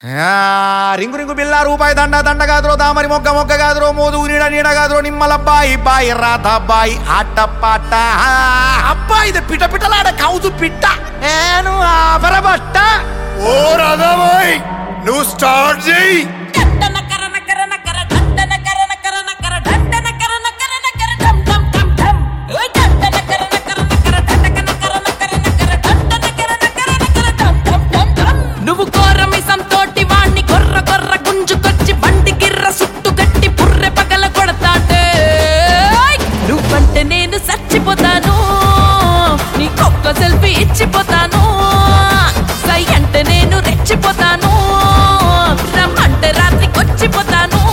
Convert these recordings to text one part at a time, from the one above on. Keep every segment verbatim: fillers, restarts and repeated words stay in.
Ring ring బిల్ల రూపాయి దండ దండ కాదురో దామరి మొగ్గ మొగ్గ కాదురో మోదు నీడ నీడ కాదురో నిమ్మలబ్బాయి బాయి రాధాబాయి ఆట పాట అబ్బాయి ఇది పిట పిటలాడ కౌజు పిట్ట నేను ఆభరబట్ట ఓ రాధాబాయి నువ్వు స్టార్ట్ చేయి. నువ్వు కోరమిసం తోటి వాణ్ణి కొర్ర కొర్ర గుంజుకొచ్చి బండి గిర్ర సుట్టు గట్టి పుర్రె పగల కొడతాటే. నువ్వంటే నేను చచ్చిపోతాను, నీకొక్క సెల్ఫీ ఇచ్చిపోతాను. సై అంటే నేను రెచ్చిపోతాను, రమ్మంటే రాత్రికి వచ్చిపోతాను.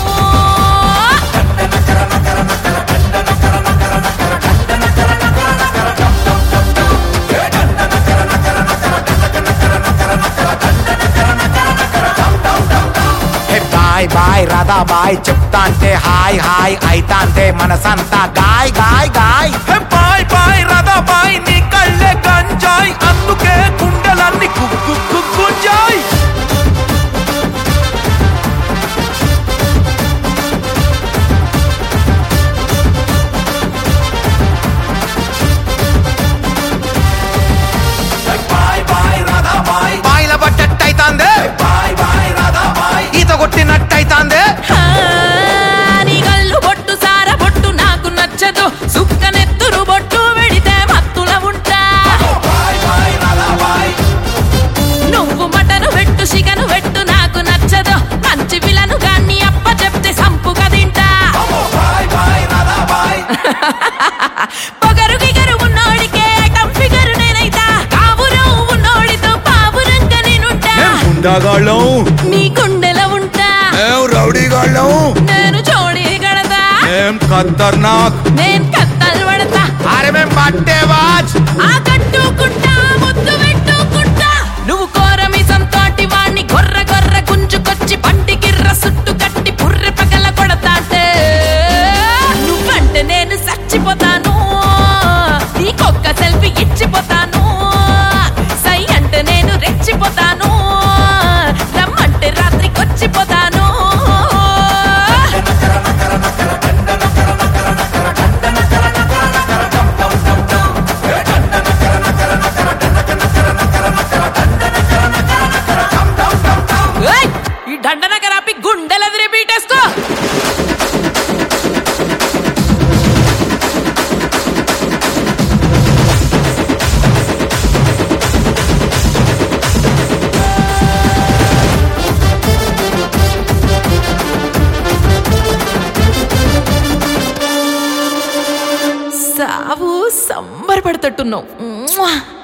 బాయ్ బాయ్ రాధాబాయ్ చెప్తా అంటే హాయ్ హాయ్ అయితా అంటే మనసంతా గాయ్ గాయ్ గాయ్. బాయ్ బాయ్ రాధాబాయ్ నీ కళ్ళే గంజాయ్ అందుకే గుండెలన్నీ కుక్కు కుక్కుంజాయ్. బాయిల పట్టట్టయితాందే ఈత కొట్టినట్టయితాందే. నీ కళ్ళు బొట్టు సార బొట్టు నాకు నచ్చదు, సుక్కనెత్తురు బొట్టు వెడితే మత్తుల ఉంటా. నువ్వు మటను పెట్టు చికెను పెట్టు నాకు నచ్చదు, మంచి విలను గాన్ని అప్ప చెప్తే సంపుగా తింటా. పొగరు గిగరు ఉన్నోడికే ఐటమ్ ఫిగరు నేనైతా, కావురం ఉన్నోడితో పావురంగా నేనుంటా. గుండాగాళ్ళం నీ గుండెల ఉంటా, రౌడీగాళ్ళం నేను చోడీ గడతా. ఏం ఖతర్నాక్ నేను కత్తలు పడతా, అరే మేం పట్టేవాజ్ ఆ కట్టుకుంటా ముద్దు పెట్టుకుంటా. నువ్వు కోరమిసం తోటి వాణ్ణి గొర్ర గొర్ర గుంజుకొచ్చి బండి గిర్ర సుట్టు కట్టి పుర్రె పగల కొడతాంటే. నువ్వంటే నేను చచ్చిపోతాను, నీకొక్క సెల్ఫీ ఇచ్చిపోతాను. సై అంటే నేను రెచ్చిపోతాను, రమ్మంటే రాత్రికి వచ్చిపోతాను. ఏయ్! ఈ దండనగర్ ఆపి గుండెలదిరి బీటేసుకో. సావు సంబరపడతట్టున్నావు.